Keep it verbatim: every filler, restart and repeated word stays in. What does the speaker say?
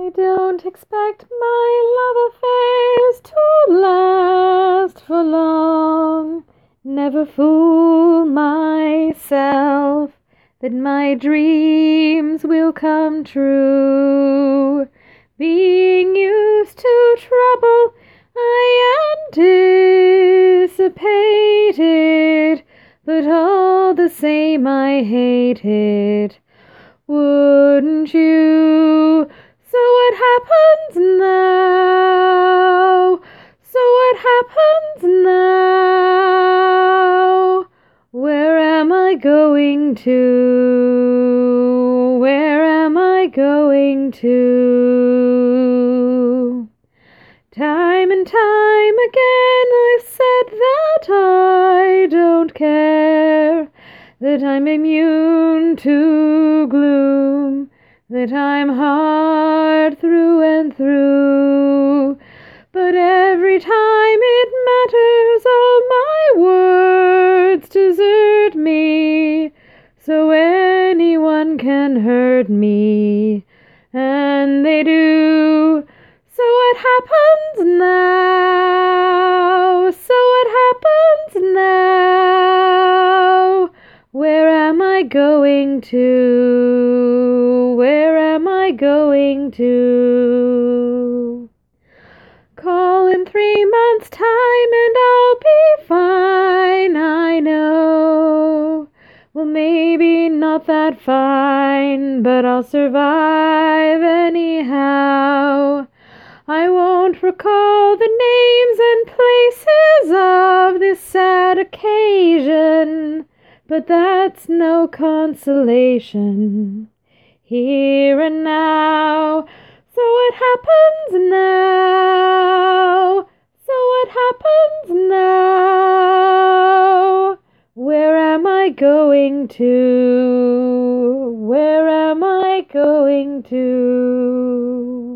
I don't expect my love affairs to last for long. Never fool myself that my dreams will come true. Being used to trouble, I anticipated, but all the same I hate it. Wouldn't you? So what happens now? So what happens now? Where am I going to? Where am I going to? Time and time again I've said that I don't care, that I'm immune to gloom, that I'm hard through and through. But every time it matters, all my words desert me, so anyone can hurt me, and they do. So what happens now? So what happens now? Where am I going to? Where am I going to? Call in three months' time and I'll be fine, I know. Well, maybe not that fine, but I'll survive anyhow. I won't recall the names and places of this sad occasion, but that's no consolation. Here and now. So what happens now? So what happens now? Where am I going to? Where am I going to?